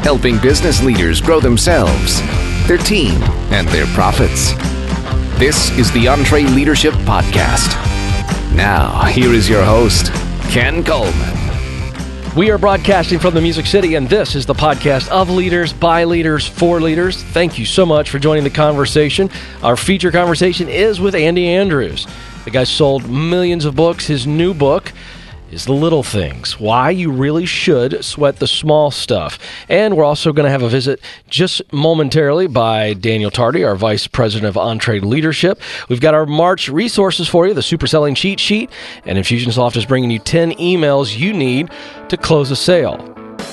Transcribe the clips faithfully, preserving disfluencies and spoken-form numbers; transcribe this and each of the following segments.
helping business leaders grow themselves, their team, and their profits. This is the EntreLeadership Podcast. Now, here is your host, Ken Coleman. We are broadcasting from the Music City, and this is the podcast of leaders, by leaders, for leaders. Thank you so much for joining the conversation. Our feature conversation is with Andy Andrews. The guy sold millions of books. His new book is The Little Things, Why You Really Should Sweat the Small Stuff. And we're also going to have a visit just momentarily by Daniel Tardy, our Vice President of EntreLeadership. We've got our March resources for you, the Super Selling Cheat Sheet, and Infusionsoft is bringing you ten emails you need to close a sale.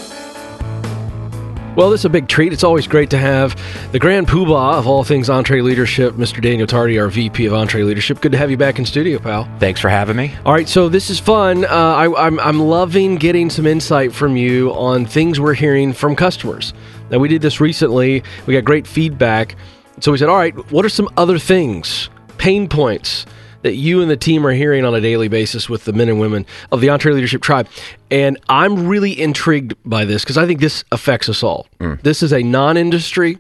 Well, this is a big treat. It's always great to have the grand poobah of all things EntreLeadership, Mister Daniel Tardy, our V P of EntreLeadership. Good to have you back in studio, pal. Thanks for having me. All right, so this is fun. Uh, I, I'm, I'm loving getting some insight from you on things we're hearing from customers. Now, we did this recently. We got great feedback. So we said, all right, what are some other things, pain points, that you and the team are hearing on a daily basis with the men and women of the EntreLeadership tribe? And I'm really intrigued by this because I think this affects us all. Mm. This is a non-industry,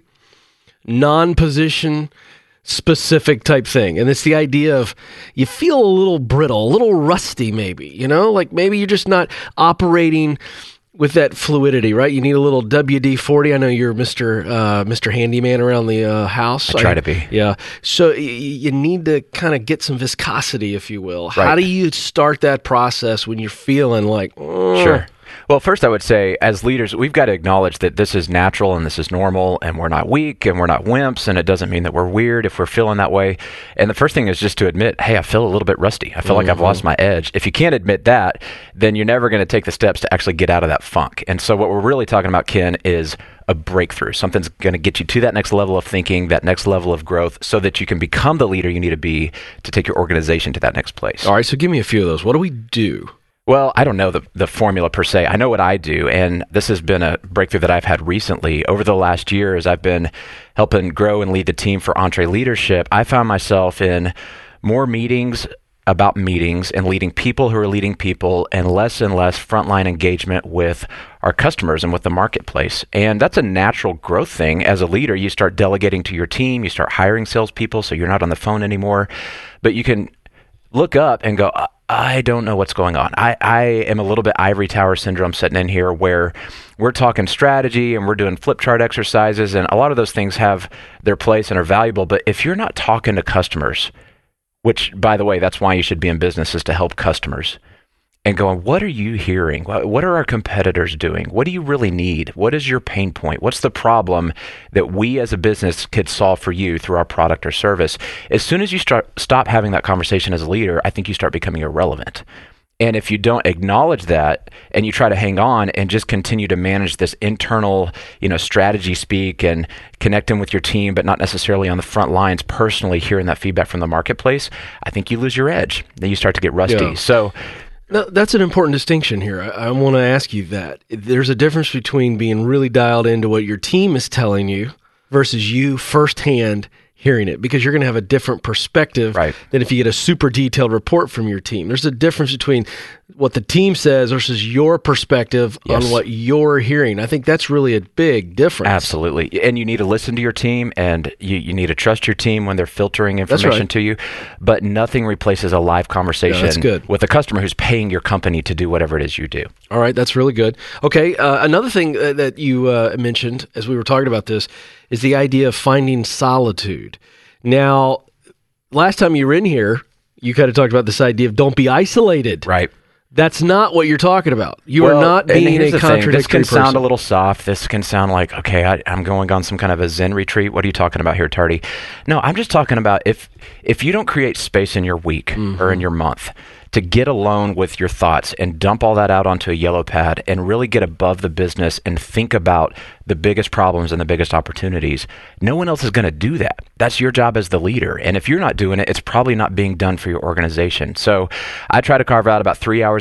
non-position specific type thing. And it's the idea of you feel a little brittle, a little rusty maybe, you know, like maybe you're just not operating with that fluidity, right? You need a little W D forty. I know you're Mister Uh, Mister Handyman around the uh, house. I try I, to be. Yeah. So y- you need to kind of get some viscosity, if you will. Right. How do you start that process when you're feeling like, oh. Sure. Well, first I would say, as leaders, we've got to acknowledge that this is natural and this is normal, and we're not weak and we're not wimps, and it doesn't mean that we're weird if we're feeling that way. And the first thing is just to admit, hey, I feel a little bit rusty. I feel mm-hmm. like I've lost my edge. If you can't admit that, then you're never going to take the steps to actually get out of that funk. And so what we're really talking about, Ken, is a breakthrough. Something's going to get you to that next level of thinking, that next level of growth, so that you can become the leader you need to be to take your organization to that next place. All right, so give me a few of those. What do we do? Well, I don't know the, the formula per se. I know what I do, and this has been a breakthrough that I've had recently. Over the last year, as I've been helping grow and lead the team for EntreLeadership, I found myself in more meetings about meetings and leading people who are leading people, and less and less frontline engagement with our customers and with the marketplace. And that's a natural growth thing. As a leader, you start delegating to your team, you start hiring salespeople, so you're not on the phone anymore. But you can look up and go, I don't know what's going on. I, I am a little bit ivory tower syndrome sitting in here, where we're talking strategy and we're doing flip chart exercises, and a lot of those things have their place and are valuable. But if you're not talking to customers, which, by the way, that's why you should be in business, is to help customers, and going, what are you hearing? What are our competitors doing? What do you really need? What is your pain point? What's the problem that we as a business could solve for you through our product or service? As soon as you start stop having that conversation as a leader, I think you start becoming irrelevant. And if you don't acknowledge that and you try to hang on and just continue to manage this internal, you know, strategy speak and connecting with your team, but not necessarily on the front lines personally hearing that feedback from the marketplace, I think you lose your edge. Then you start to get rusty. Yeah. So No, that's an important distinction here. I, I want to ask you that. There's a difference between being really dialed into what your team is telling you versus you firsthand hearing it, because you're going to have a different perspective right. than if you get a super detailed report from your team. There's a difference between what the team says versus your perspective yes. on what you're hearing. I think that's really a big difference. Absolutely. And you need to listen to your team, and you, you need to trust your team when they're filtering information right. to you. But nothing replaces a live conversation no, that's good. with a customer who's paying your company to do whatever it is you do. All right. That's really good. Okay. Uh, another thing uh, that you uh, mentioned as we were talking about this is the idea of finding solitude. Now, last time you were in here, you kind of talked about this idea of don't be isolated. Right. That's not what you're talking about. You well, are not being a contradictory This can person. sound a little soft. This can sound like, okay, I, I'm going on some kind of a Zen retreat. What are you talking about here, Tardy? No, I'm just talking about if if you don't create space in your week mm-hmm. or in your month to get alone with your thoughts and dump all that out onto a yellow pad and really get above the business and think about the biggest problems and the biggest opportunities, no one else is going to do that. That's your job as the leader. And if you're not doing it, it's probably not being done for your organization. So I try to carve out about three hours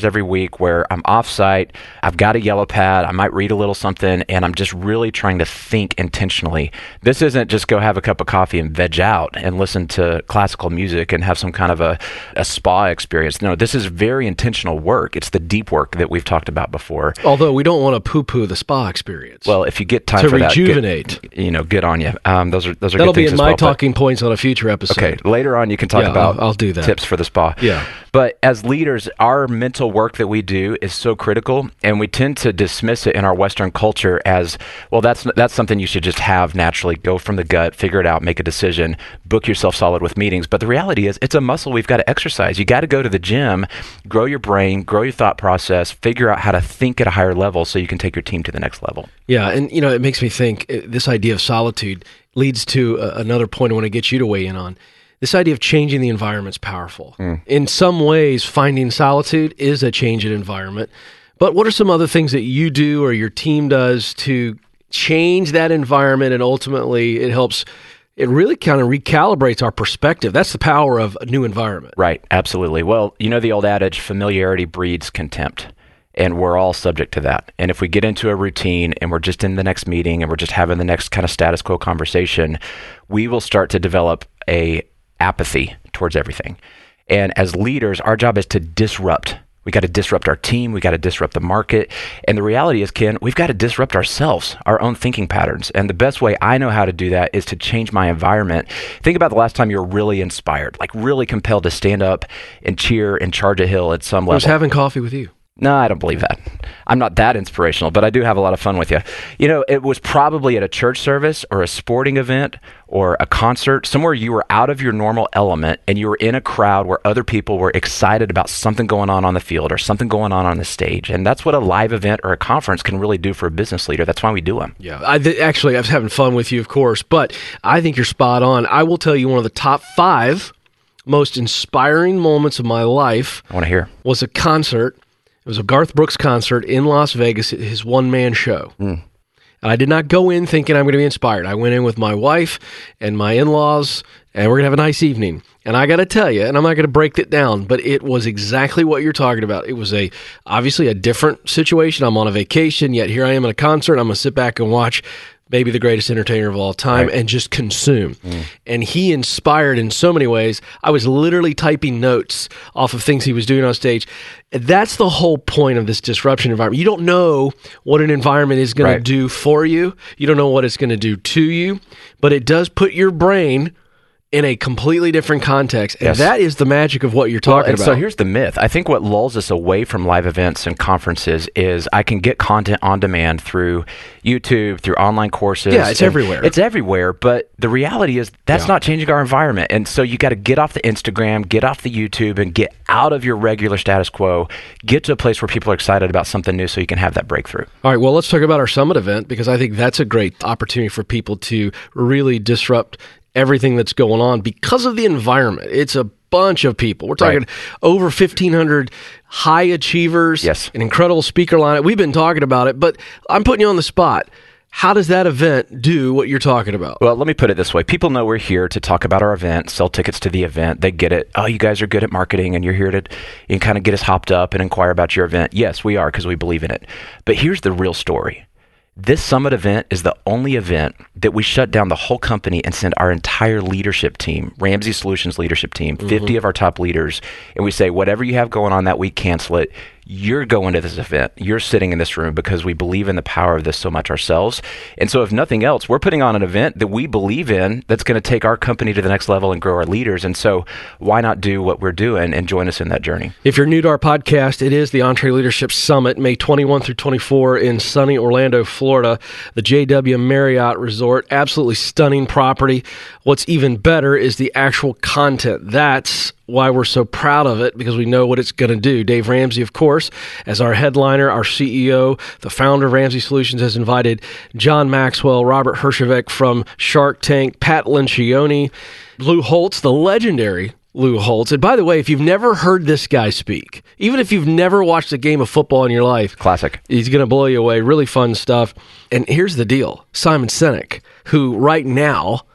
hours every week where I'm off-site, I've got a yellow pad, I might read a little something, and I'm just really trying to think intentionally. This isn't just go have a cup of coffee and veg out and listen to classical music and have some kind of a, a spa experience. No, this is very intentional work. It's the deep work that we've talked about before. Although we don't want to poo-poo the spa experience. Well, if you get time to for rejuvenate. that, get, you know, good on you. Um, those are those are That'll good things be in as my well, talking points on a future episode. Okay, later on you can talk Yeah, about I'll, I'll do that. tips for the spa. Yeah. But as leaders, our mental work that we do is so critical, and we tend to dismiss it in our Western culture as, well, that's that's something you should just have naturally. Go from the gut, figure it out, make a decision, book yourself solid with meetings. But the reality is, it's a muscle we've got to exercise. You got to go to the gym, grow your brain, grow your thought process, figure out how to think at a higher level so you can take your team to the next level. Yeah, and you know, it makes me think uh, this idea of solitude leads to uh, another point I want to get you to weigh in on. This idea of changing the environment is powerful. Mm. In some ways, finding solitude is a change in environment. But what are some other things that you do or your team does to change that environment, and ultimately it helps, it really kind of recalibrates our perspective? That's the power of a new environment. Right, absolutely. Well, you know the old adage, familiarity breeds contempt. And we're all subject to that. And if we get into a routine and we're just in the next meeting and we're just having the next kind of status quo conversation, we will start to develop a apathy towards everything. And as leaders, our job is to disrupt. We got to disrupt our team. We got to disrupt the market. And the reality is, Ken, we've got to disrupt ourselves, our own thinking patterns. And the best way I know how to do that is to change my environment. Think about the last time you were really inspired, like really compelled to stand up and cheer and charge a hill at some level. I was having coffee with you. No, I don't believe that. I'm not that inspirational, but I do have a lot of fun with you. You know, it was probably at a church service or a sporting event or a concert, somewhere you were out of your normal element and you were in a crowd where other people were excited about something going on on the field or something going on on the stage. And that's what a live event or a conference can really do for a business leader. That's why we do them. Yeah, I th- actually, I was having fun with you, of course, but I think you're spot on. I will tell you one of the top five most inspiring moments of my life. I want to hear. Was a concert. It was a Garth Brooks concert in Las Vegas, his one-man show. Mm. And I did not go in thinking I'm going to be inspired. I went in with my wife and my in-laws, and we're going to have a nice evening. And I got to tell you, and I'm not going to break it down, but it was exactly what you're talking about. It was a obviously a different situation. I'm on a vacation, yet here I am at a concert. I'm going to sit back and watch maybe the greatest entertainer of all time, right, and just consume. Mm. And he inspired in so many ways. I was literally typing notes off of things he was doing on stage. That's the whole point of this disruption environment. You don't know what an environment is going right. to do for you. You don't know what it's going to do to you, but it does put your brain in a completely different context. And yes. that is the magic of what you're talking well, and about. So here's the myth. I think what lulls us away from live events and conferences is I can get content on demand through YouTube, through online courses. Yeah, it's everywhere. It's everywhere. But the reality is that's yeah. not changing our environment. And so you got to get off the Instagram, get off the YouTube, and get out of your regular status quo. Get to a place where people are excited about something new so you can have that breakthrough. All right, well, let's talk about our summit event, because I think that's a great opportunity for people to really disrupt everything that's going on because of the environment. It's a bunch of people. We're talking right. over fifteen hundred high achievers, yes. an incredible speaker lineup. We've been talking about it, but I'm putting you on the spot. How does that event do what you're talking about? Well, let me put it this way. People know we're here to talk about our event, sell tickets to the event. They get it. Oh, you guys are good at marketing, and you're here to and kind of get us hopped up and inquire about your event. Yes, we are, because we believe in it. But here's the real story. This summit event is the only event that we shut down the whole company and send our entire leadership team, Ramsey Solutions leadership team, mm-hmm. fifty of our top leaders, and we say, whatever you have going on that week, cancel it. You're going to this event. You're sitting in this room because we believe in the power of this so much ourselves. And so if nothing else, we're putting on an event that we believe in that's going to take our company to the next level and grow our leaders. And so why not do what we're doing and join us in that journey? If you're new to our podcast, it is the EntreLeadership Summit, May twenty-first through twenty-fourth in sunny Orlando, Florida, the J W Marriott Resort. Absolutely stunning property. What's even better is the actual content. That's why we're so proud of it, because we know what it's going to do. Dave Ramsey, of course, as our headliner, our C E O, the founder of Ramsey Solutions, has invited John Maxwell, Robert Herjavec from Shark Tank, Pat Lencioni, Lou Holtz, the legendary Lou Holtz. And by the way, if you've never heard this guy speak, even if you've never watched a game of football in your life, classic. He's going to blow you away. Really fun stuff. And here's the deal. Simon Sinek, who right now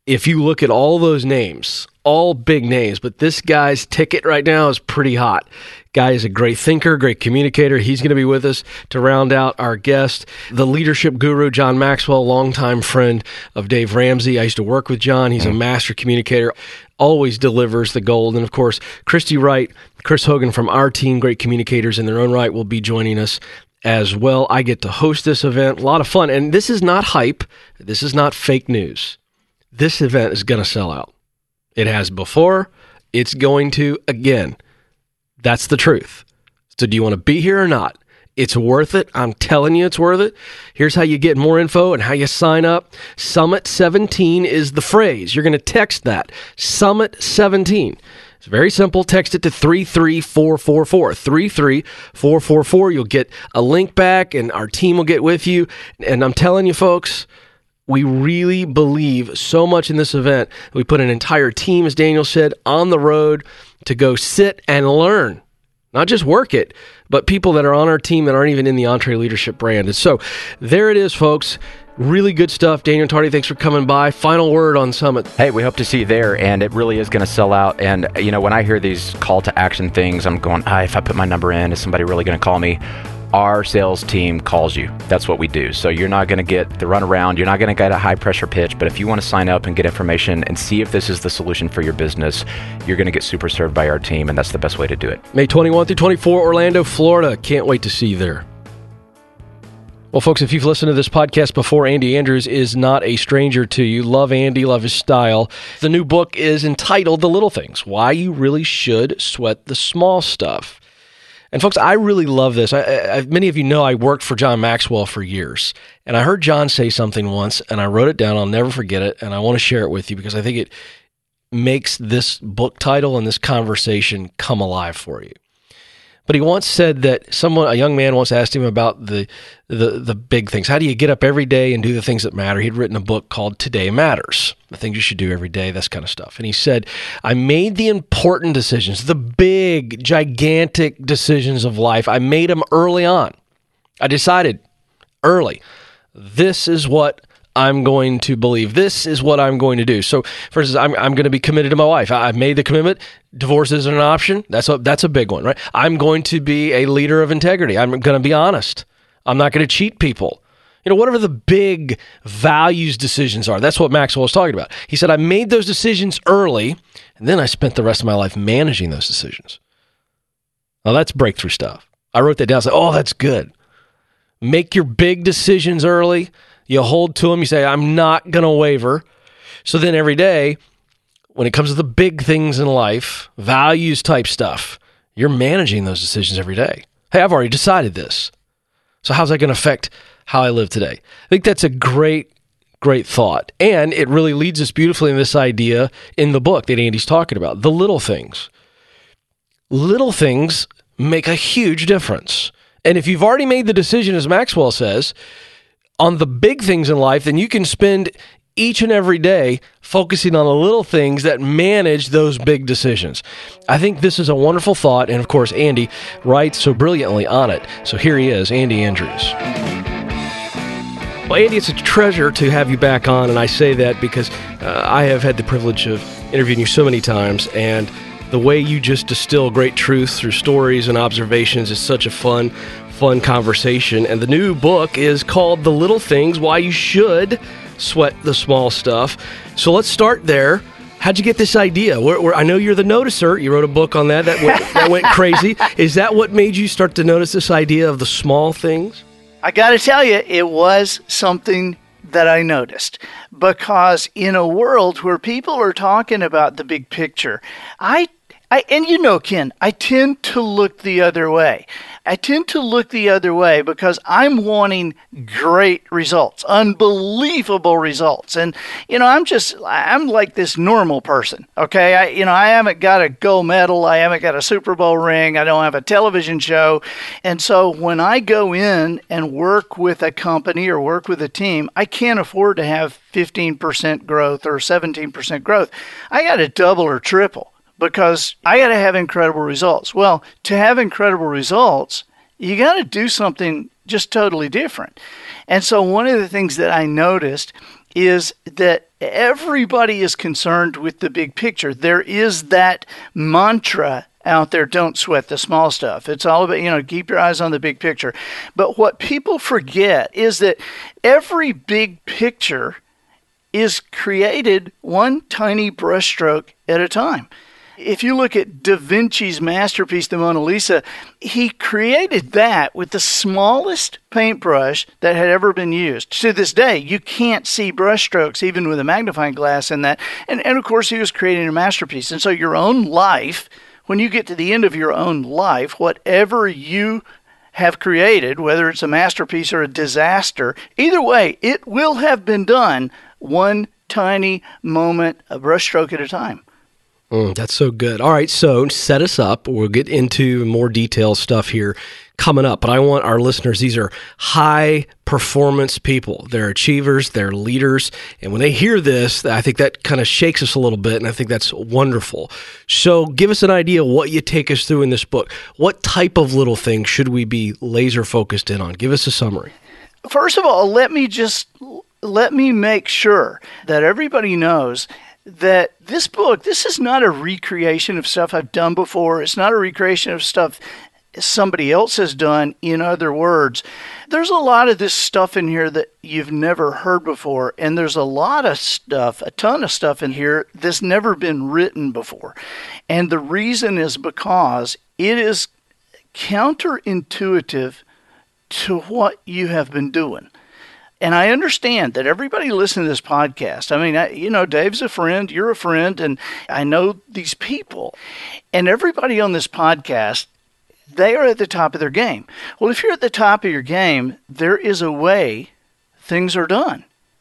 if you look at all those names, all big names, but this guy's ticket right now is pretty hot. Guy is a great thinker, great communicator. He's going to be with us to round out our guest. The leadership guru, John Maxwell, longtime friend of Dave Ramsey. I used to work with John. He's a master communicator, always delivers the gold. And of course, Christy Wright, Chris Hogan from our team, great communicators in their own right, will be joining us as well. I get to host this event. A lot of fun. And this is not hype. This is not fake news. This event is going to sell out. It has before. It's going to again. That's the truth. So do you want to be here or not? It's worth it. I'm telling you it's worth it. Here's how you get more info and how you sign up. Summit seventeen is the phrase. You're going to text that. Summit seventeen. It's very simple. Text it to three three four four four. three three four four four. You'll get a link back and our team will get with you. And I'm telling you, folks, we really believe so much in this event. We put an entire team, as Daniel said, on the road to go sit and learn. Not just work it, but people that are on our team that aren't even in the EntreLeadership brand. And so there it is, folks. Really good stuff. Daniel Tardy, thanks for coming by. Final word on Summit. Hey, we hope to see you there, and it really is going to sell out. And, you know, when I hear these call to action things, I'm going, ah, if I put my number in, is somebody really going to call me? Our sales team calls you. That's what we do. So you're not going to get the runaround. You're not going to get a high pressure pitch. But if you want to sign up and get information and see if this is the solution for your business, you're going to get super served by our team. And that's the best way to do it. May twenty-first through twenty-fourth, Orlando, Florida. Can't wait to see you there. Well, folks, if you've listened to this podcast before, Andy Andrews is not a stranger to you. Love Andy, love his style. The new book is entitled The Little Things, Why You Really Should Sweat the Small Stuff. And folks, I really love this. I, I, many of you know I worked for John Maxwell for years. And I heard John say something once, and I wrote it down. I'll never forget it, and I want to share it with you because I think it makes this book title and this conversation come alive for you. But he once said that someone, a young man once asked him about the, the the big things. How do you get up every day and do the things that matter? He'd written a book called Today Matters, the things you should do every day, this kind of stuff. And he said, I made the important decisions, the big, gigantic decisions of life. I made them early on. I decided early, this is what I'm going to believe. This is what I'm going to do. So, for instance, I'm I'm going to be committed to my wife. I've made the commitment. Divorce isn't an option. That's a that's a big one, right? I'm going to be a leader of integrity. I'm going to be honest. I'm not going to cheat people. You know, whatever the big values decisions are, that's what Maxwell was talking about. He said, I made those decisions early, and then I spent the rest of my life managing those decisions. Now, that's breakthrough stuff. I wrote that down. I said, oh, that's good. Make your big decisions early. You hold to them. You say, I'm not going to waver. So then every day, when it comes to the big things in life, values type stuff, you're managing those decisions every day. Hey, I've already decided this. So how's that going to affect how I live today? I think that's a great, great thought. And it really leads us beautifully in this idea in the book that Andy's talking about, the little things. Little things make a huge difference. And if you've already made the decision, as Maxwell says, on the big things in life, then you can spend each and every day focusing on the little things that manage those big decisions. I think this is a wonderful thought, and of course, Andy writes so brilliantly on it. So here he is, Andy Andrews. Well, Andy, it's a treasure to have you back on, and I say that because uh, I have had the privilege of interviewing you so many times, and the way you just distill great truth through stories and observations is such a fun fun conversation. And the new book is called The Little Things, Why You Should Sweat the Small Stuff. So let's start there. How'd you get this idea? Where, where, I know you're the noticer. You wrote a book on that. That went, that went crazy. Is that what made you start to notice this idea of the small things? I got to tell you, it was something that I noticed, because in a world where people are talking about the big picture, I I, and you know, Ken, I tend to look the other way. I tend to look the other way because I'm wanting great results, unbelievable results. And, you know, I'm just, I'm like this normal person, okay? I, you know, I haven't got a gold medal. I haven't got a Super Bowl ring. I don't have a television show. And so when I go in and work with a company or work with a team, I can't afford to have fifteen percent growth or seventeen percent growth. I got to double or triple, because I got to have incredible results. Well, to have incredible results, you got to do something just totally different. And so one of the things that I noticed is that everybody is concerned with the big picture. There is that mantra out there, don't sweat the small stuff. It's all about, you know, keep your eyes on the big picture. But what people forget is that every big picture is created one tiny brushstroke at a time. If you look at Da Vinci's masterpiece, the Mona Lisa, he created that with the smallest paintbrush that had ever been used. To this day, you can't see brushstrokes even with a magnifying glass in that. And, and of course, he was creating a masterpiece. And so your own life, when you get to the end of your own life, whatever you have created, whether it's a masterpiece or a disaster, either way, it will have been done one tiny moment, a brushstroke at a time. Mm, that's so good. All right, so set us up. We'll get into more detailed stuff here coming up, but I want our listeners, these are high-performance people. They're achievers, they're leaders, and when they hear this, I think that kind of shakes us a little bit, and I think that's wonderful. So give us an idea of what you take us through in this book. What type of little things should we be laser-focused in on? Give us a summary. First of all, let me just, let me make sure that everybody knows that this book, this is not a recreation of stuff I've done before. It's not a recreation of stuff somebody else has done. In other words, there's a lot of this stuff in here that you've never heard before, and there's a lot of stuff, a ton of stuff in here that's never been written before. And the reason is because it is counterintuitive to what you have been doing. And I understand that everybody listening to this podcast, I mean, I, you know, Dave's a friend, you're a friend, and I know these people. And everybody on this podcast, they are at the top of their game. Well, if you're at the top of your game, there is a way things are done.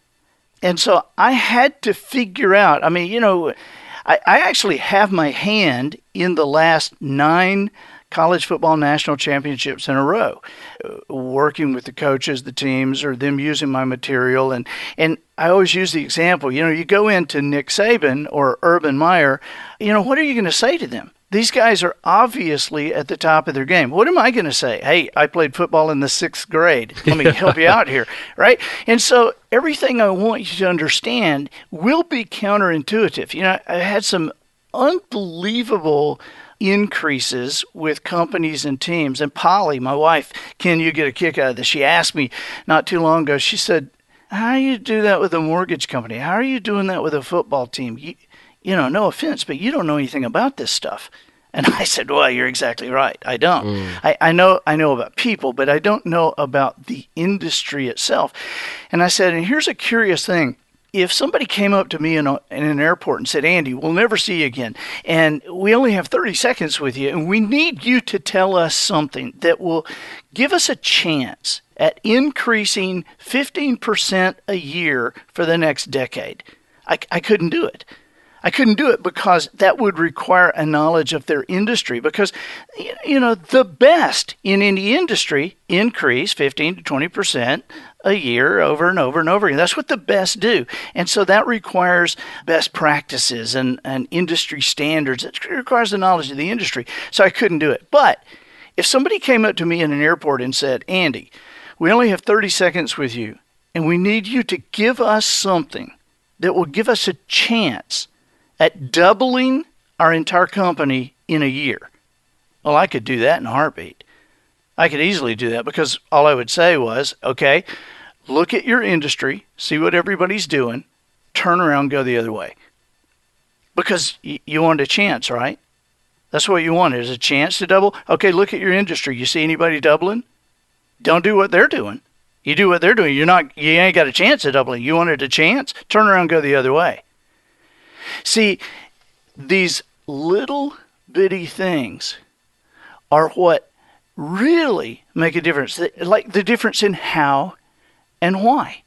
And so I had to figure out, I mean, you know, I, I actually have my hand in the last nine college football national championships in a row, working with the coaches, the teams, or them using my material. And, and I always use the example, you know, you go into Nick Saban or Urban Meyer, you know, what are you going to say to them? These guys are obviously at the top of their game. What am I going to say? Hey, I played football in the sixth grade. Let me help you out here, right? And so everything I want you to understand will be counterintuitive. You know, I had some unbelievable increases with companies and teams. And Polly, my wife, Ken, you get a kick out of this. She asked me not too long ago, she said, how do you do that with a mortgage company? How are you doing that with a football team? You, you know, no offense, but you don't know anything about this stuff. And I said, well, you're exactly right. I don't. Mm. I, I know I know about people, but I don't know about the industry itself. And I said, and here's a curious thing. If somebody came up to me in, a, in an airport and said, Andy, we'll never see you again, and we only have thirty seconds with you, and we need you to tell us something that will give us a chance at increasing fifteen percent a year for the next decade, I, I couldn't do it. I couldn't do it because that would require a knowledge of their industry, because, you know, the best in any industry increase fifteen to twenty percent a year over and over and over again. That's what the best do. And so that requires best practices and, and industry standards. It requires the knowledge of the industry. So I couldn't do it. But if somebody came up to me in an airport and said, Andy, we only have thirty seconds with you, and we need you to give us something that will give us a chance at doubling our entire company in a year. Well, I could do that in a heartbeat. I could easily do that, because all I would say was, okay, look at your industry, see what everybody's doing, turn around, go the other way. Because y- you want a chance, right? That's what you wanted, is a chance to double. Okay, look at your industry. You see anybody doubling? Don't do what they're doing. You do what they're doing. You're not, you ain't got a chance at doubling. You wanted a chance? Turn around, go the other way. See, these little bitty things are what really make a difference, like the difference in how and why.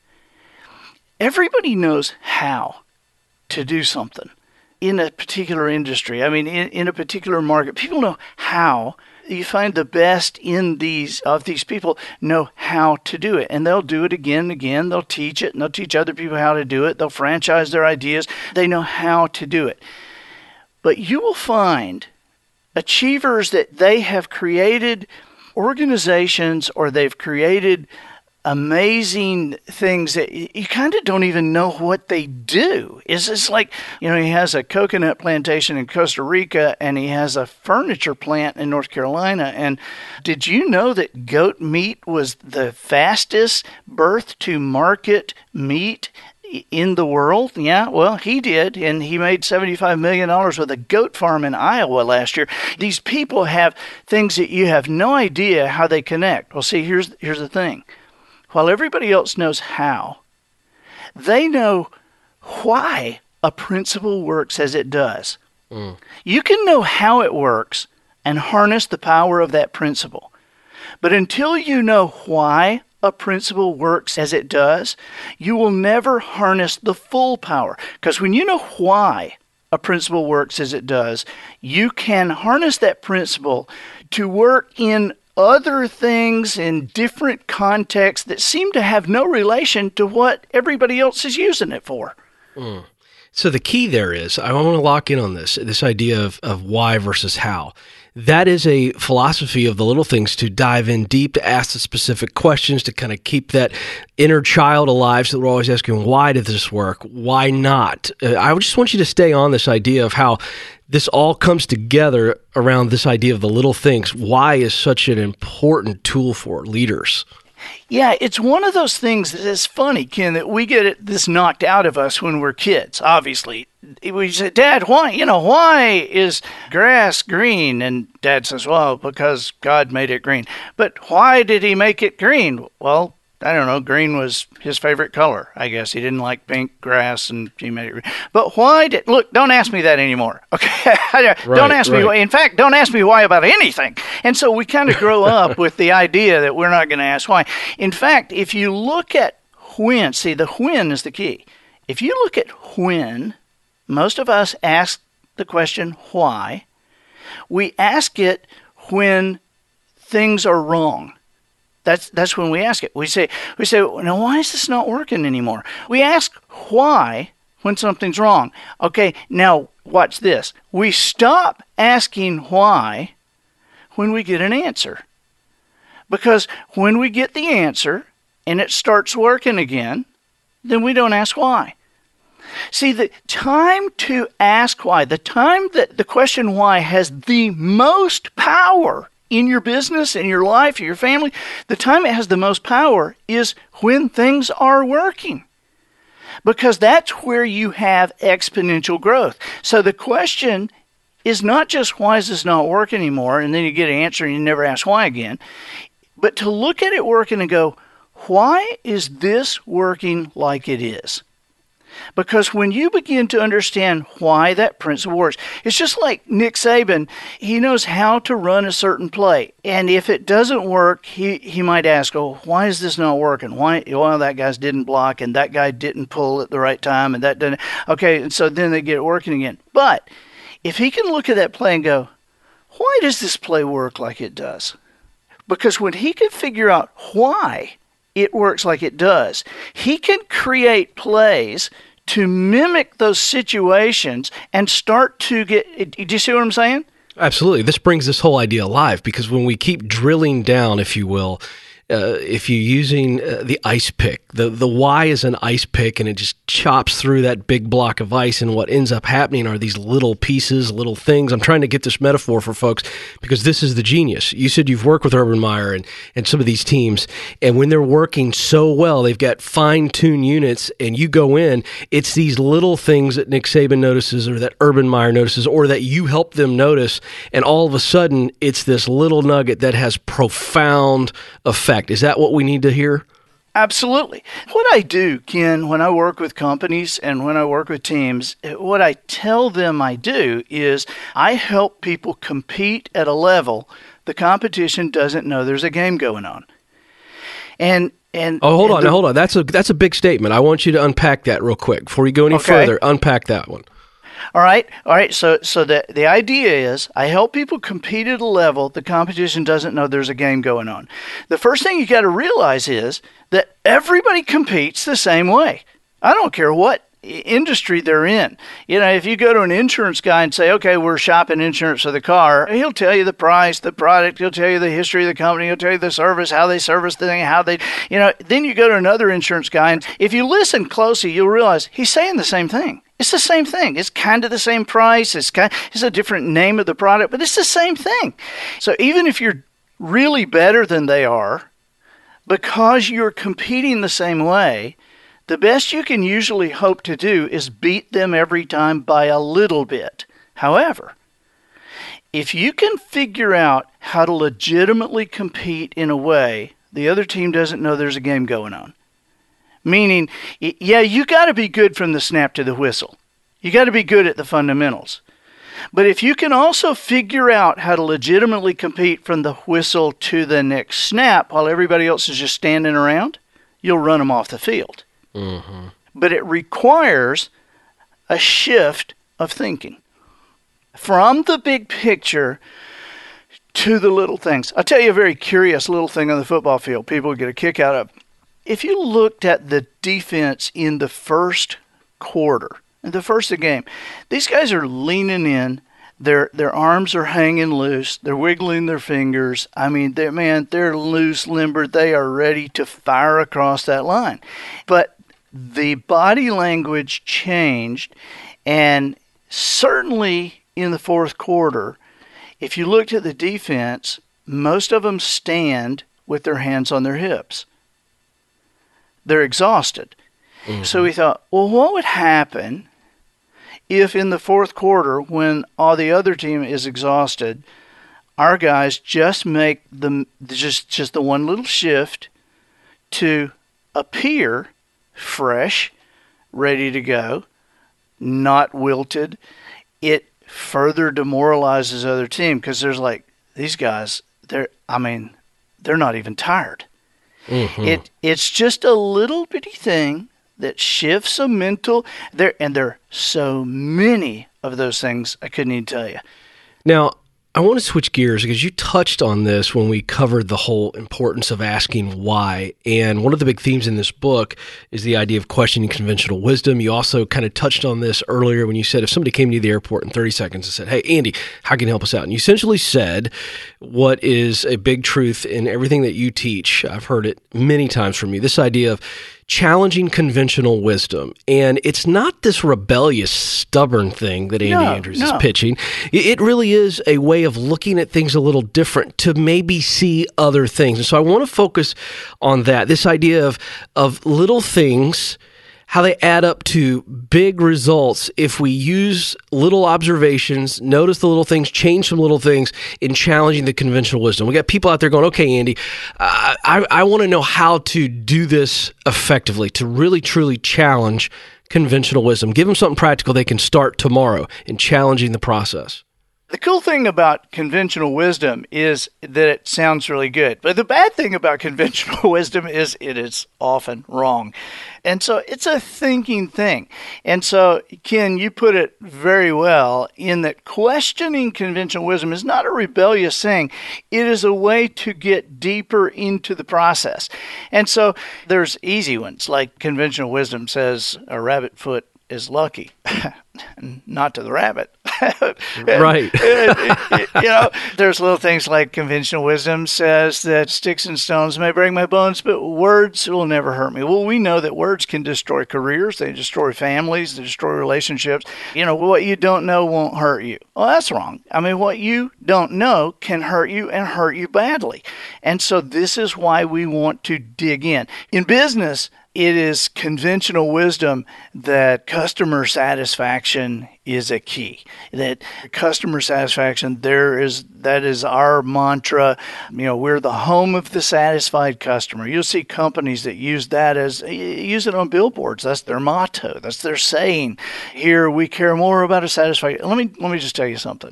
Everybody knows how to do something in a particular industry. I mean, in, in a particular market, people know how. You find the best in these of these people know how to do it, and they'll do it again and again. They'll teach it, and they'll teach other people how to do it. They'll franchise their ideas. They know how to do it. But you will find achievers that they have created organizations, or they've created amazing things that you kind of don't even know what they do. It's just like, you know, he has a coconut plantation in Costa Rica and he has a furniture plant in North Carolina. And did you know that goat meat was the fastest birth to market meat in the world? Yeah, well, he did, and he made seventy-five million dollars with a goat farm in Iowa last year. These people have things that you have no idea how they connect. Well, see, here's here's the thing. While everybody else knows how, they know why a principle works as it does. Mm. You can know how it works and harness the power of that principle. But until you know why a principle works as it does, you will never harness the full power. Because when you know why a principle works as it does, you can harness that principle to work in other things in different contexts that seem to have no relation to what everybody else is using it for. Mm. So the key there is, I want to lock in on this, this idea of, of why versus how. That is a philosophy of the little things, to dive in deep, to ask the specific questions, to kind of keep that inner child alive, so that we're always asking, why did this work? Why not? Uh, I just want you to stay on this idea of how this all comes together around this idea of the little things. Why is such an important tool for leaders? Yeah, it's one of those things that is funny, Ken, that we get it, this knocked out of us when we're kids, obviously. We say, Dad, why, you know, why is grass green? And Dad says, well, because God made it green. But why did he make it green? Well, I don't know, green was his favorite color, I guess. He didn't like pink grass, and he made it green. But why did, look, don't ask me that anymore, okay? don't right, ask right. me why. In fact, don't ask me why about anything. And so we kind of grow up with the idea that we're not going to ask why. In fact, if you look at when, see, the when is the key. If you look at when, most of us ask the question why. We ask it when things are wrong. That's that's when we ask it. We say, we say, now why is this not working anymore? We ask why when something's wrong. Okay, now watch this. We stop asking why when we get an answer. Because when we get the answer and it starts working again, then we don't ask why. See, the time to ask why, the time that the question why has the most power in your business, in your life, in your family, the time it has the most power is when things are working. Because that's where you have exponential growth. So the question is not just why is this not working anymore, and then you get an answer and you never ask why again, but to look at it working and go, why is this working like it is? Because when you begin to understand why that principle works, it's just like Nick Saban. He knows how to run a certain play. And if it doesn't work, he, he might ask, oh, why is this not working? Why? Well, that guy's didn't block, and that guy didn't pull at the right time, and that didn't. Okay, and so then they get it working again. But if he can look at that play and go, why does this play work like it does? Because when he can figure out why it works like it does, he can create plays to mimic those situations and start to get, do you see what I'm saying? Absolutely. This brings this whole idea alive, because when we keep drilling down, if you will, uh, if you're using uh, the ice pick, the, the why is an ice pick, and it just chops through that big block of ice, and what ends up happening are these little pieces, little things. I'm trying to get this metaphor for folks because this is the genius. You said you've worked with Urban Meyer and, and some of these teams, and when they're working so well, they've got fine-tuned units, and you go in, it's these little things that Nick Saban notices or that Urban Meyer notices or that you help them notice, and all of a sudden, it's this little nugget that has profound effect. Is that what we need to hear? Absolutely. What I do, Ken, when I work with companies and when I work with teams, what I tell them I do is I help people compete at a level the competition doesn't know there's a game going on. And and Oh, hold and on, the, now, hold on. That's a that's a big statement. I want you to unpack that real quick. Before you go any okay. further, unpack that one. All right, all right. So, so the the idea is, I help people compete at a level the competition doesn't know there's a game going on. The first thing you got to realize is that everybody competes the same way. I don't care what industry they're in. You know, if you go to an insurance guy and say, okay, we're shopping insurance for the car, he'll tell you the price, the product, he'll tell you the history of the company, he'll tell you the service, how they service the thing, how they, you know, then you go to another insurance guy, and if you listen closely, you'll realize he's saying the same thing. It's the same thing. It's kind of the same price. It's kind, it's a different name of the product, but it's the same thing. So even if you're really better than they are, because you're competing the same way, the best you can usually hope to do is beat them every time by a little bit. However, if you can figure out how to legitimately compete in a way the other team doesn't know there's a game going on, meaning, yeah, you got to be good from the snap to the whistle. You got to be good at the fundamentals. But if you can also figure out how to legitimately compete from the whistle to the next snap while everybody else is just standing around, you'll run them off the field. Mm-hmm. But it requires a shift of thinking. From the big picture to the little things. I'll tell you a very curious little thing on the football field people get a kick out of. If you looked at the defense in the first quarter, in the first of the game, these guys are leaning in. Their their arms are hanging loose. They're wiggling their fingers. I mean, they're, man, they're loose, limber. They are ready to fire across that line. But the body language changed, and certainly in the fourth quarter, if you looked at the defense, most of them stand with their hands on their hips. They're exhausted. Mm-hmm. So we thought, well, what would happen if in the fourth quarter, when all the other team is exhausted, our guys just make the just just the one little shift to appear fresh, ready to go, not wilted. It further demoralizes the other team because there's like, these guys, they're I mean, they're not even tired. Mm-hmm. It it's just a little bitty thing that shifts a mental there, and there are so many of those things I couldn't even tell you. Now, I want to switch gears because you touched on this when we covered the whole importance of asking why. And one of the big themes in this book is the idea of questioning conventional wisdom. You also kind of touched on this earlier when you said if somebody came to the airport in thirty seconds and said, hey, Andy, how can you help us out? And you essentially said what is a big truth in everything that you teach. I've heard it many times from you, this idea of challenging conventional wisdom. And it's not this rebellious, stubborn thing that Andy no, Andrews no. is pitching. It really is a way of looking at things a little different to maybe see other things. And so I want to focus on that, this idea of, of little things, how they add up to big results if we use little observations, notice the little things, change some little things in challenging the conventional wisdom. We got people out there going, okay, Andy, uh, I, I want to know how to do this effectively, to really, truly challenge conventional wisdom. Give them something practical they can start tomorrow in challenging the process. The cool thing about conventional wisdom is that it sounds really good. But the bad thing about conventional wisdom is it is often wrong. And so it's a thinking thing. And so, Ken, you put it very well in that questioning conventional wisdom is not a rebellious thing. It is a way to get deeper into the process. And so there's easy ones, like conventional wisdom says a rabbit foot is lucky. Not to the rabbit. Right. You know, there's little things like conventional wisdom says that sticks and stones may break my bones, but words will never hurt me. Well, we know that words can destroy careers. They destroy families. They destroy relationships. You know, what you don't know won't hurt you. Well, that's wrong. I mean, what you don't know can hurt you and hurt you badly. And so this is why we want to dig in. In business, it is conventional wisdom that customer satisfaction is a key. That customer satisfaction, there is that is our mantra. You know, we're the home of the satisfied customer. You'll see companies that use that as use it on billboards. That's their motto. That's their saying. Here, we care more about a satisfied. Let me let me just tell you something.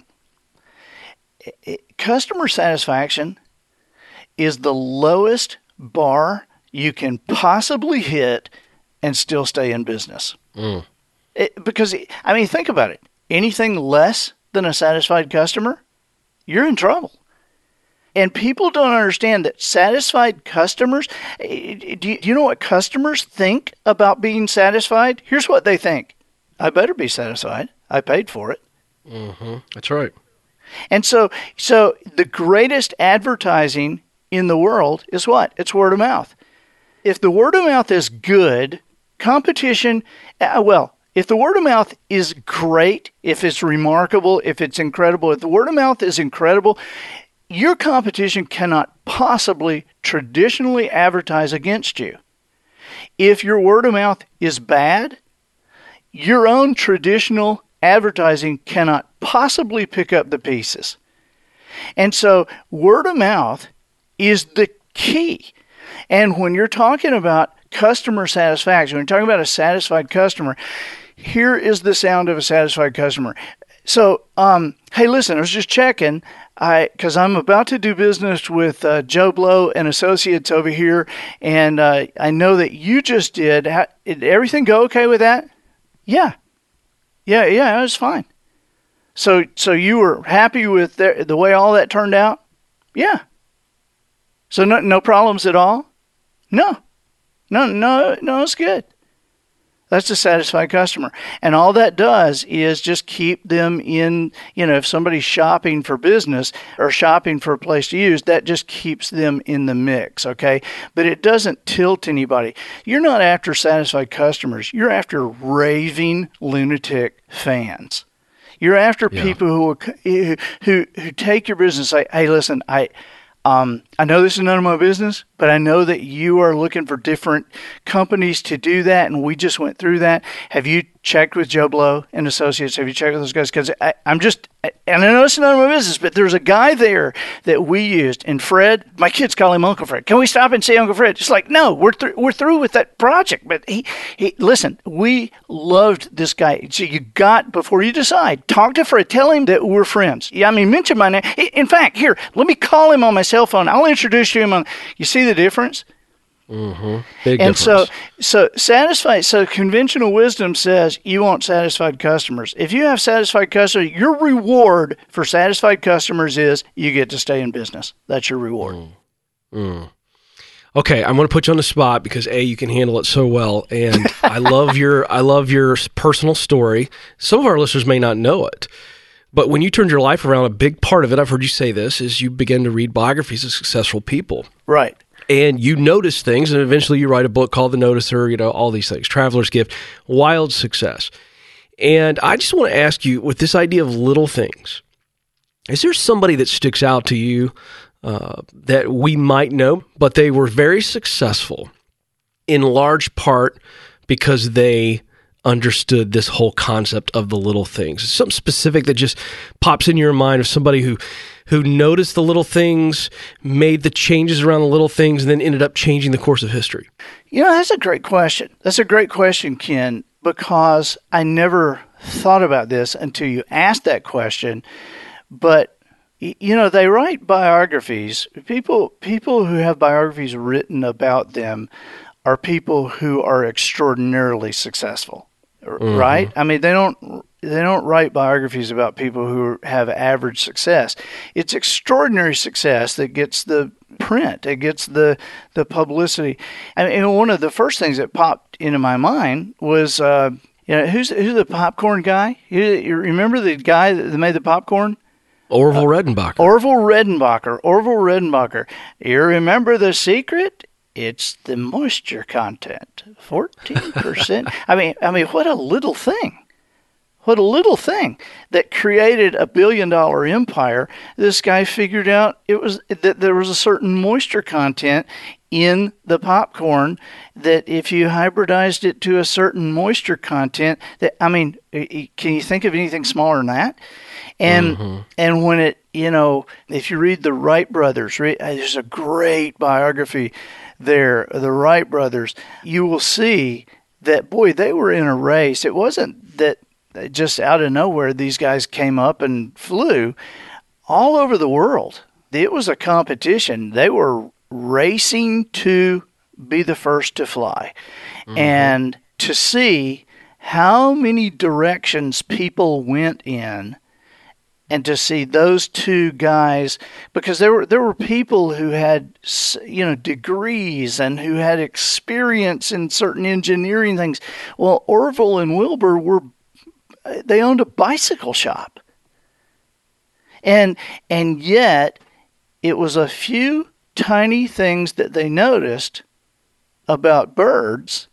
Customer satisfaction is the lowest bar you can possibly hit and still stay in business. Mm. It, because, I mean, think about it. Anything less than a satisfied customer, you're in trouble. and people don't understand that satisfied customers, do you, do you know what customers think about being satisfied? Here's what they think. I better be satisfied. I paid for it. Mm-hmm. That's right. And so, so the greatest advertising in the world is what? It's word of mouth. If the word of mouth is good, competition, uh, well, if the word of mouth is great, if it's remarkable, if it's incredible, if the word of mouth is incredible, your competition cannot possibly traditionally advertise against you. If your word of mouth is bad, your own traditional advertising cannot possibly pick up the pieces. And so word of mouth is the key. And when you're talking about customer satisfaction, when you're talking about a satisfied customer, here is the sound of a satisfied customer. So, um, hey, listen, I was just checking, I because I'm about to do business with uh, Joe Blow and Associates over here, and uh, I know that you just did. How, did everything go okay with that? Yeah, yeah, yeah, it was fine. So, so you were happy with the, the way all that turned out? Yeah. So no, no problems at all? No, no, no, no, it's good. That's a satisfied customer. And all that does is just keep them in, you know, if somebody's shopping for business or shopping for a place to use, that just keeps them in the mix, okay? But it doesn't tilt anybody. You're not after satisfied customers. You're after raving lunatic fans. You're after yeah. people who, who who who take your business and say, hey, listen, I... Um, I know this is none of my business, but I know that you are looking for different companies to do that, and we just went through that. Have you checked with Joe Blow and Associates? Have you checked with those guys? Because I'm just, I, and I know it's none of my business, but there's a guy there that we used, and Fred, my kids call him Uncle Fred. Can we stop and see Uncle Fred? It's like, no, we're th- we're through with that project. But he, he, listen, we loved this guy. So you got, before you decide, talk to Fred. Tell him that we're friends. Yeah, I mean, mention my name. In fact, here, let me call him on my cell phone. I'll introduce you him on. You see the difference? Mm-hmm. Big and difference. so, so satisfied. So conventional wisdom says you want satisfied customers. If you have satisfied customers, your reward for satisfied customers is you get to stay in business. That's your reward. Mm. Mm. Okay, I'm going to put you on the spot because A, you can handle it so well, and I love your I love your personal story. Some of our listeners may not know it, but when you turned your life around, a big part of it, I've heard you say this, is you began to read biographies of successful people. Right. And you notice things, and eventually you write a book called The Noticer, you know, all these things, Traveler's Gift, wild success. And I just want to ask you, with this idea of little things, is there somebody that sticks out to you uh, that we might know, but they were very successful in large part because they understood this whole concept of the little things? Something specific that just pops in your mind of somebody who who noticed the little things, made the changes around the little things, and then ended up changing the course of history? You know, that's a great question. That's a great question, Ken, because I never thought about this until you asked that question. But, you know, they write biographies. People, people who have biographies written about them are people who are extraordinarily successful, mm-hmm. right? I mean, they don't... They don't write biographies about people who have average success. It's extraordinary success that gets the print. It gets the the publicity. I mean, one of the first things that popped into my mind was, uh, you know, who's who's the popcorn guy? You, you remember the guy that made the popcorn? Orville uh, Redenbacher. Orville Redenbacher. Orville Redenbacher. You remember the secret? It's the moisture content, fourteen percent. I mean, I mean, what a little thing. What a little thing that created a billion dollar empire. This guy figured out it was that there was a certain moisture content in the popcorn that if you hybridized it to a certain moisture content, that, I mean, can you think of anything smaller than that? And mm-hmm. and when it, you know, if you read the Wright brothers, there's a great biography there, the Wright brothers, you will see that, boy, they were in a race. It wasn't that just out of nowhere, these guys came up and flew all over the world. It was a competition. They were racing to be the first to fly mm-hmm. and to see how many directions people went in And to see those two guys, because there were there were people who had, you know, degrees and who had experience in certain engineering things. Well, Orville and Wilbur were, they owned a bicycle shop. And and yet it was a few tiny things that they noticed about birds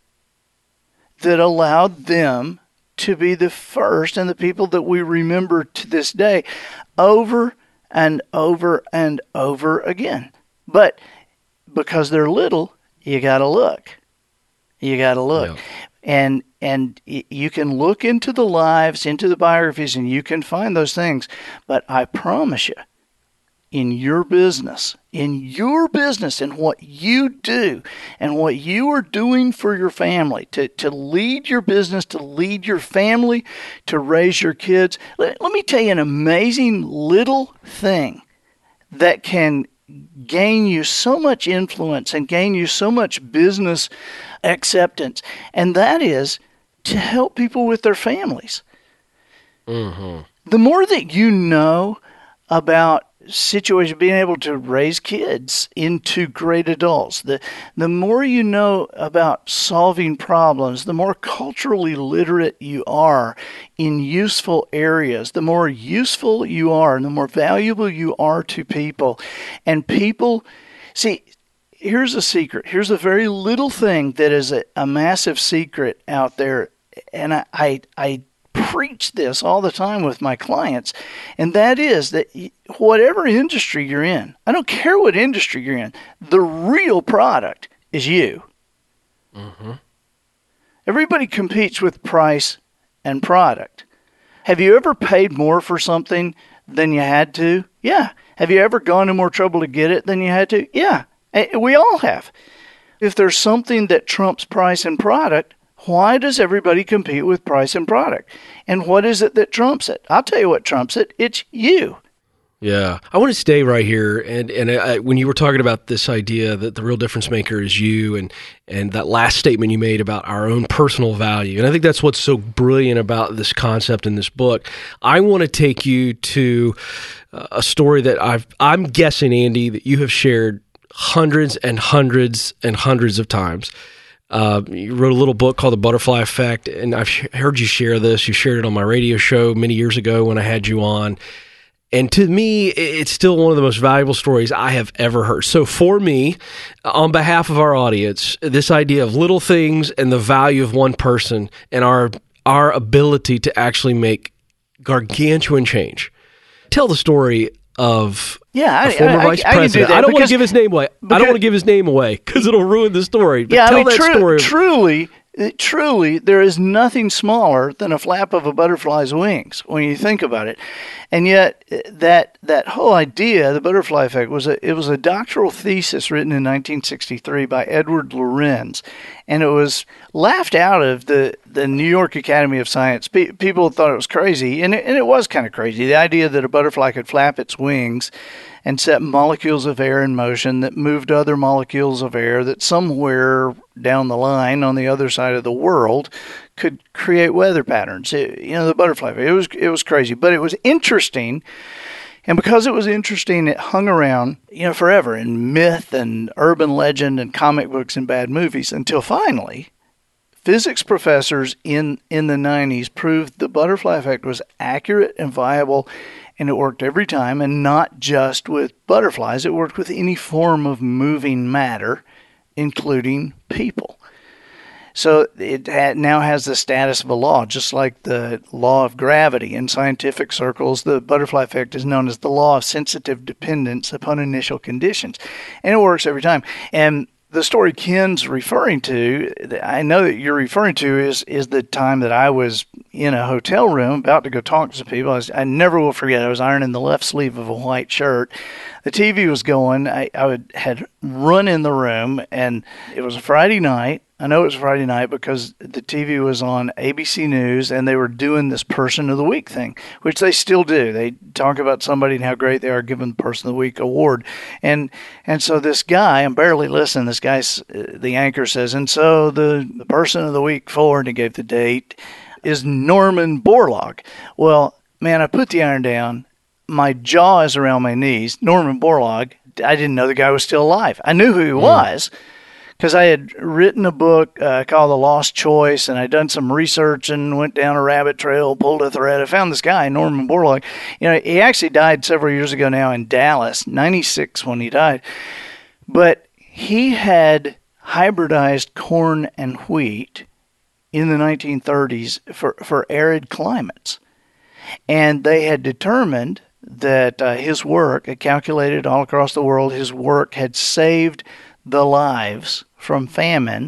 that allowed them to be the first and the people that we remember to this day over and over and over again. But because they're little, you got to look. You got to look. Yeah. And and you can look into the lives, into the biographies, and you can find those things. But I promise you, in your business, in your business and what you do and what you are doing for your family, to, to lead your business, to lead your family, to raise your kids. Let, let me tell you an amazing little thing that can gain you so much influence and gain you so much business acceptance, and that is to help people with their families. Mm-hmm. The more that you know about situation, being able to raise kids into great adults, the the more you know about solving problems, the more culturally literate you are in useful areas, the more useful you are and the more valuable you are to people. And people, see, here's a secret. Here's a very little thing that is a, a massive secret out there, and I, I I preach this all the time with my clients, and that is that whatever industry you're in, I don't care what industry you're in, the real product is you. Mm-hmm. Everybody competes with price and product. Have you ever paid more for something than you had to? Yeah. Have you ever gone to more trouble to get it than you had to? Yeah. We all have. If there's something that trumps price and product, why does everybody compete with price and product? And what is it that trumps it? I'll tell you what trumps it. It's you. Yeah. I want to stay right here. And and I, when you were talking about this idea that the real difference maker is you, and, and that last statement you made about our own personal value, and I think that's what's so brilliant about this concept in this book. I want to take you to a story that I've, I'm guessing, Andy, that you have shared hundreds and hundreds and hundreds of times. Uh, you wrote a little book called The Butterfly Effect, and I've sh- heard you share this. You shared it on my radio show many years ago when I had you on. And to me, it's still one of the most valuable stories I have ever heard. So for me, on behalf of our audience, this idea of little things and the value of one person and our our ability to actually make gargantuan change. Tell the story of yeah, a former I, vice I, president. I, I don't because, want to give his name away. I don't want to give his name away because it'll ruin the story. But yeah, tell I mean, that tru- story. Truly, truly, there is nothing smaller than a flap of a butterfly's wings when you think about it. And yet, that that whole idea, the butterfly effect, was a it was a doctoral thesis written in nineteen sixty-three by Edward Lorenz, and it was laughed out of the, the New York Academy of Science. Pe- people thought it was crazy, and it, and it was kind of crazy. The idea that a butterfly could flap its wings and set molecules of air in motion that moved other molecules of air that somewhere down the line on the other side of the world could create weather patterns. It, you know, the butterfly, it was it was crazy, but it was interesting. And because it was interesting, it hung around, you know, forever in myth and urban legend and comic books and bad movies until finally physics professors in, in the nineties proved the butterfly effect was accurate and viable, and it worked every time, and not just with butterflies. It worked with any form of moving matter, including people. So it ha- now has the status of a law, just like the law of gravity. In scientific circles, the butterfly effect is known as the law of sensitive dependence upon initial conditions. And it works every time. And the story Ken's referring to, I know that you're referring to, is is the time that I was in a hotel room about to go talk to some people. I, was, I never will forget, I was ironing the left sleeve of a white shirt. The T V was going. I, I would, had run in the room, and it was a Friday night. I know it was Friday night because the T V was on A B C News, and they were doing this Person of the Week thing, which they still do. They talk about somebody and how great they are giving the Person of the Week award. And and so this guy, I'm barely listening, this guy, the anchor says, and so the, the Person of the Week for, and he gave the date, is Norman Borlaug. Well, man, I put the iron down, my jaw is around my knees. Norman Borlaug, I didn't know the guy was still alive. I knew who he mm. was because I had written a book uh, called The Lost Choice, and I'd done some research and went down a rabbit trail, pulled a thread. I found this guy, Norman Borlaug. You know, he actually died several years ago now in Dallas, ninety-six when he died. But he had hybridized corn and wheat in the nineteen thirties for, for arid climates. And they had determined that uh, his work, had calculated all across the world, his work had saved the lives from famine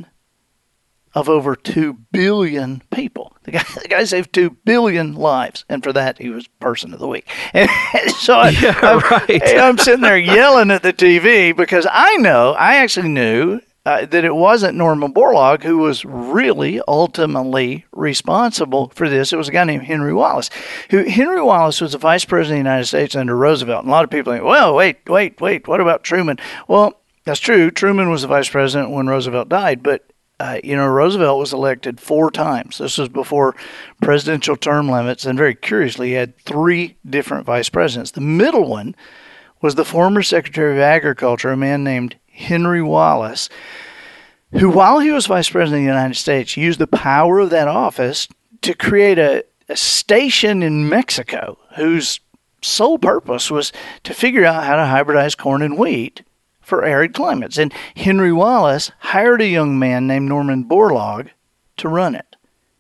of over two billion people. The guy, the guy saved two billion lives, and for that, he was Person of the Week. And so yeah, I'm, right. I'm sitting there yelling at the T V because I know, I actually knew uh, that it wasn't Norman Borlaug who was really ultimately responsible for this. It was a guy named Henry Wallace. Who Henry Wallace was the Vice President of the United States under Roosevelt. And a lot of people think, well, wait, wait, wait, what about Truman? Well, that's true. Truman was the vice president when Roosevelt died, but uh, you know, Roosevelt was elected four times. This was before presidential term limits, and very curiously, he had three different vice presidents. The middle one was the former Secretary of Agriculture, a man named Henry Wallace, who, while he was vice president of the United States, used the power of that office to create a, a station in Mexico whose sole purpose was to figure out how to hybridize corn and wheat for arid climates. And Henry Wallace hired a young man named Norman Borlaug to run it.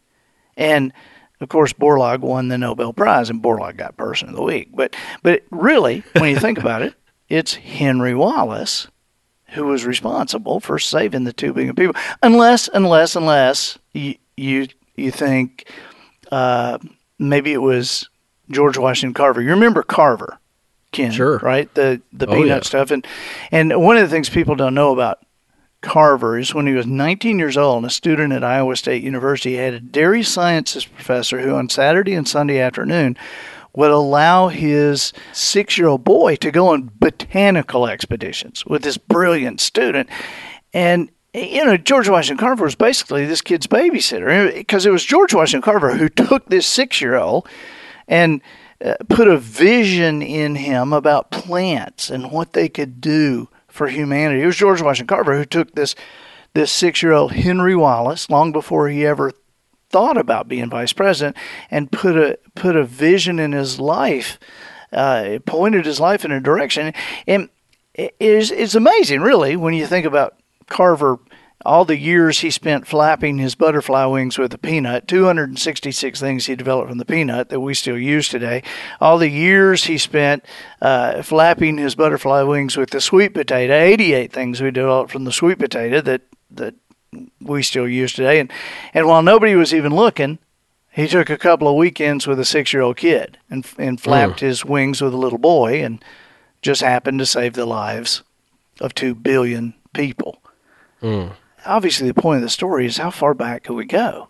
And, of course, Borlaug won the Nobel Prize, and Borlaug got Person of the Week. But but really, when you think about it, it's Henry Wallace who was responsible for saving the two billion people. Unless, unless, unless you you, you think uh, maybe it was George Washington Carver. You remember Carver? Ken, sure. Right? The the oh, peanut yeah. stuff. And and one of the things people don't know about Carver is when he was nineteen years old and a student at Iowa State University, he had a dairy sciences professor who on Saturday and Sunday afternoon would allow his six-year-old boy to go on botanical expeditions with this brilliant student. And you know, George Washington Carver was basically this kid's babysitter because it was George Washington Carver who took this six-year-old and Uh, put a vision in him about plants and what they could do for humanity. It was George Washington Carver who took this this six-year-old Henry Wallace, long before he ever thought about being vice president, and put a put a vision in his life, uh, pointed his life in a direction. And it is, it's amazing, really, when you think about Carver, all the years he spent flapping his butterfly wings with a peanut, two hundred sixty-six things he developed from the peanut that we still use today, all the years he spent uh, flapping his butterfly wings with the sweet potato, eighty-eight things we developed from the sweet potato that, that we still use today. And, and while nobody was even looking, he took a couple of weekends with a six-year-old kid and, and flapped mm. his wings with a little boy and just happened to save the lives of two billion people. Mm. Obviously, the point of the story is how far back could we go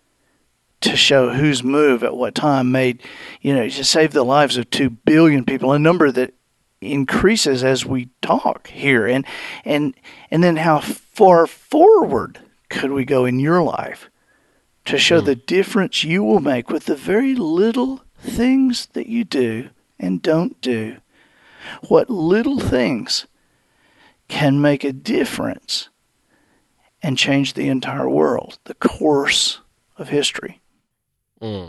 to show whose move at what time made, you know, to save the lives of two billion people, a number that increases as we talk here. And, and, and then how far forward could we go in your life to show mm. the difference you will make with the very little things that you do and don't do. What little things can make a difference and change the entire world, the course of history. Mm.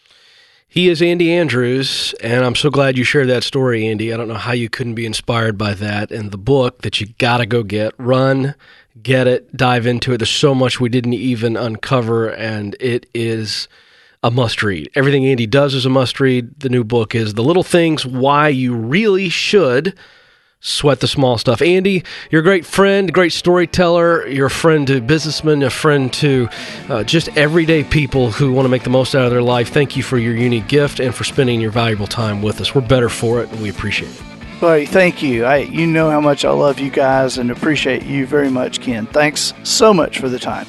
He is Andy Andrews, and I'm so glad you shared that story, Andy. I don't know how you couldn't be inspired by that. And the book that you got to go get, run, get it, dive into it. There's so much we didn't even uncover, and it is a must-read. Everything Andy does is a must-read. The new book is The Little Things, Why You Really Should Sweat the Small Stuff. Andy, you're a great friend, great storyteller. You're a friend to businessmen, a friend to uh, just everyday people who want to make the most out of their life. Thank you for your unique gift and for spending your valuable time with us. We're better for it, and we appreciate it. Buddy, thank you. I, you know how much I love you guys and appreciate you very much, Ken. Thanks so much for the time.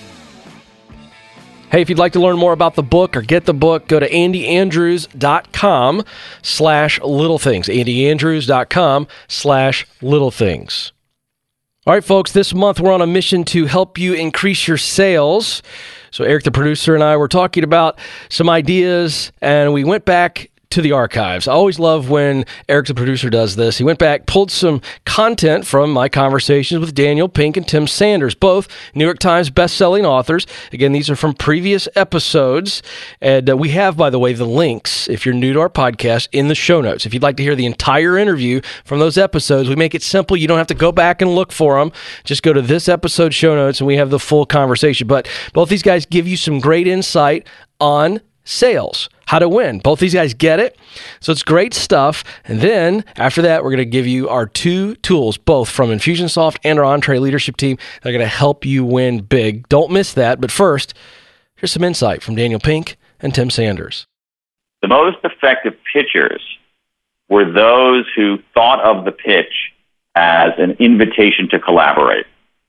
Hey, if you'd like to learn more about the book or get the book, go to andyandrews.com slash little things. andyandrews.com slash little things. All right, folks, this month we're on a mission to help you increase your sales. So Eric, the producer, and I were talking about some ideas, and we went back to the archives. I always love when Eric, the producer, does this. He went back, pulled some content from my conversations with Daniel Pink and Tim Sanders, both New York Times best-selling authors. Again, these are from previous episodes. And uh, we have, by the way, the links, if you're new to our podcast, in the show notes. If you'd like to hear the entire interview from those episodes, we make it simple. You don't have to go back and look for them. Just go to this episode show notes, and we have the full conversation. But both these guys give you some great insight on sales, how to win. Both these guys get it. So it's great stuff. And then after that, we're going to give you our two tools, both from Infusionsoft and our Entre leadership team. They're going to help you win big. Don't miss that. But first, here's some insight from Daniel Pink and Tim Sanders. The most effective pitchers were those who thought of the pitch as an invitation to collaborate.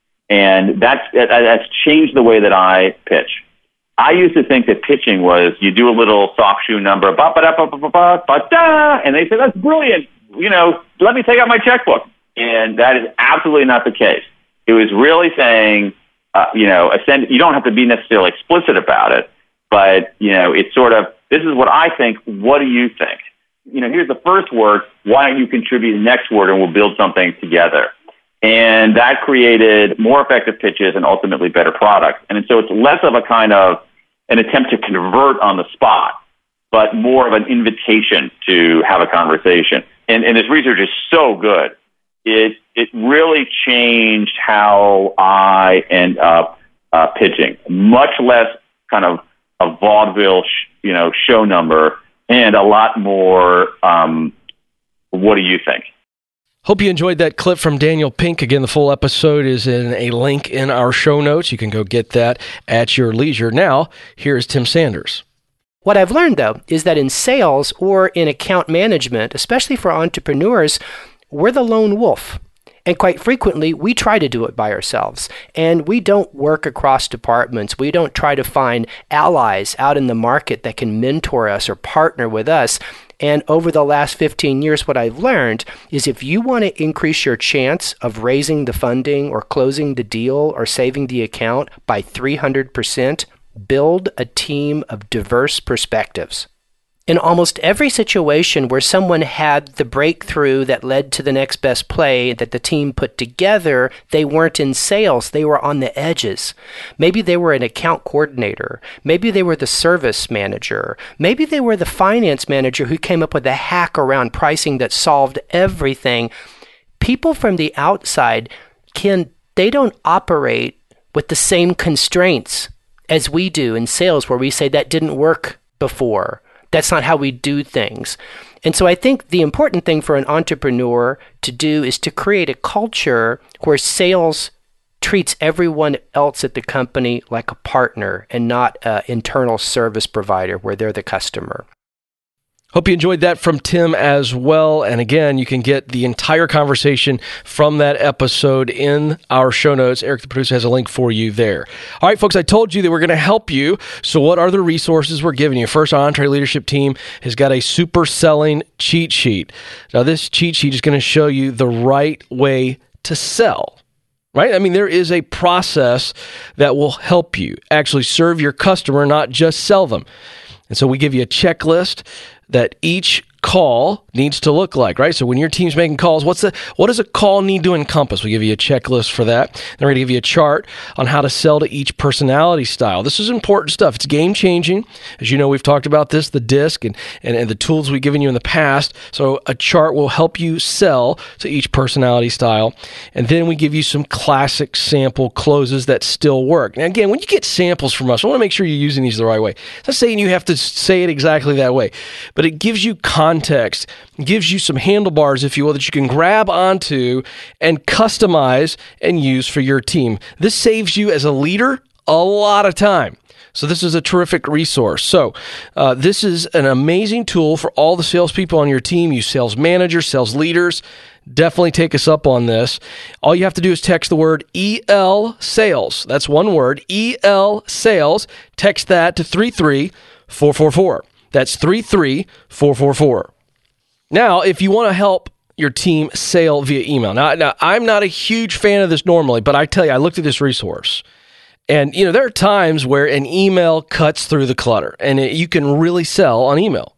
And that's, that's changed the way that I pitch. I used to think that pitching was you do a little soft shoe number, ba ba da ba ba ba ba da, and they say that's brilliant. You know, let me take out my checkbook, and that is absolutely not the case. It was really saying, uh, you know, ascend, you don't have to be necessarily explicit about it, but you know, it's sort of this is what I think. What do you think? You know, here's the first word. Why don't you contribute the next word, and we'll build something together. And that created more effective pitches and ultimately better products. And so it's less of a kind of an attempt to convert on the spot, but more of an invitation to have a conversation. And, and this research is so good. It it really changed how I end up uh, pitching. Much less kind of a vaudeville, sh- you know, show number, and a lot more. Um, what do you think? Hope you enjoyed that clip from Daniel Pink. Again, the full episode is in a link in our show notes. You can go get that at your leisure. Now, here's Tim Sanders. What I've learned, though, is that in sales or in account management, especially for entrepreneurs, we're the lone wolf. And quite frequently, we try to do it by ourselves. And we don't work across departments. We don't try to find allies out in the market that can mentor us or partner with us. And over the last fifteen years, what I've learned is if you want to increase your chance of raising the funding or closing the deal or saving the account by three hundred percent, build a team of diverse perspectives. In almost every situation where someone had the breakthrough that led to the next best play that the team put together, they weren't in sales. They were on the edges. Maybe they were an account coordinator. Maybe they were the service manager. Maybe they were the finance manager who came up with a hack around pricing that solved everything. People from the outside, can they don't operate with the same constraints as we do in sales, where we say that didn't work before. That's not how we do things. And so I think the important thing for an entrepreneur to do is to create a culture where sales treats everyone else at the company like a partner and not an internal service provider where they're the customer. Hope you enjoyed that from Tim as well. And again, you can get the entire conversation from that episode in our show notes. Eric, the producer, has a link for you there. All right, folks, I told you that we're going to help you. So what are the resources we're giving you? First, our Entre leadership team has got a super selling cheat sheet. Now, this cheat sheet is going to show you the right way to sell. Right? I mean, there is a process that will help you actually serve your customer, not just sell them. And so we give you a checklist that each call needs to look like, right? So when your team's making calls, what's the what does a call need to encompass? We give you a checklist for that. Then we're going to give you a chart on how to sell to each personality style. This is important stuff. It's game changing. As you know, we've talked about this, the disc and, and, and the tools we've given you in the past. So a chart will help you sell to each personality style. And then we give you some classic sample closes that still work. Now, again, when you get samples from us, I want to make sure you're using these the right way. It's not saying you have to say it exactly that way, but it gives you context. Context gives you some handlebars, if you will, that you can grab onto and customize and use for your team. This saves you as a leader a lot of time. So this is a terrific resource. So uh, this is an amazing tool for all the salespeople on your team, you sales managers, sales leaders. Definitely take us up on this. All you have to do is text the word E L sales. That's one word, E L sales. Text that to three three four four four. That's three three four four four. Now, if you want to help your team sell via email. Now, now, I'm not a huge fan of this normally, but I tell you, I looked at this resource. And, you know, there are times where an email cuts through the clutter, and it, you can really sell on email.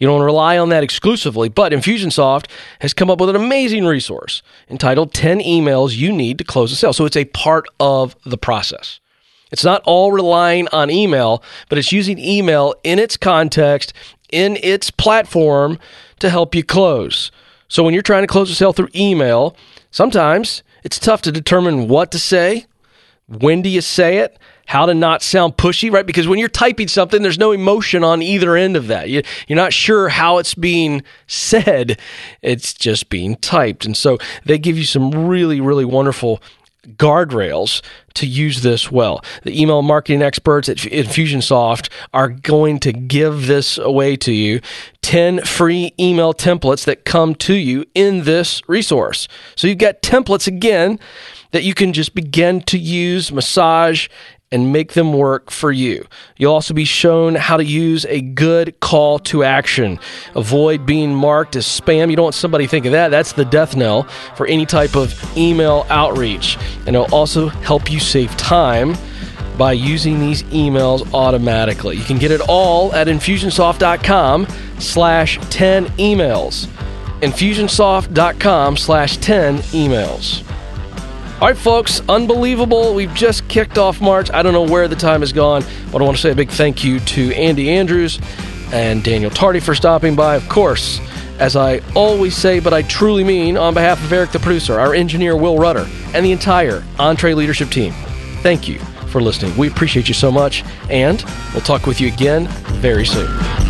You don't rely on that exclusively, but Infusionsoft has come up with an amazing resource entitled ten Emails You Need to Close a Sale. So it's a part of the process. It's not all relying on email, but it's using email in its context, in its platform to help you close. So when you're trying to close a sale through email, sometimes it's tough to determine what to say, when do you say it, how to not sound pushy, right? Because when you're typing something, there's no emotion on either end of that. You, you're not sure how it's being said. It's just being typed. And so they give you some really, really wonderful guardrails to use this well. The email marketing experts at Infusionsoft are going to give this away to you. ten free email templates that come to you in this resource. So you've got templates, again, that you can just begin to use, massage, and make them work for you. You'll also be shown how to use a good call to action. Avoid being marked as spam. You don't want somebody to think of that. That's the death knell for any type of email outreach. And it'll also help you save time by using these emails automatically. You can get it all at Infusionsoft.com slash 10 emails. Infusionsoft.com slash 10 emails. All right, folks, unbelievable. We've just kicked off March. I don't know where the time has gone, but I want to say a big thank you to Andy Andrews and Daniel Tardy for stopping by. Of course, as I always say, but I truly mean, on behalf of Eric the producer, our engineer Will Rudder, and the entire EntreLeadership team, thank you for listening. We appreciate you so much, and we'll talk with you again very soon.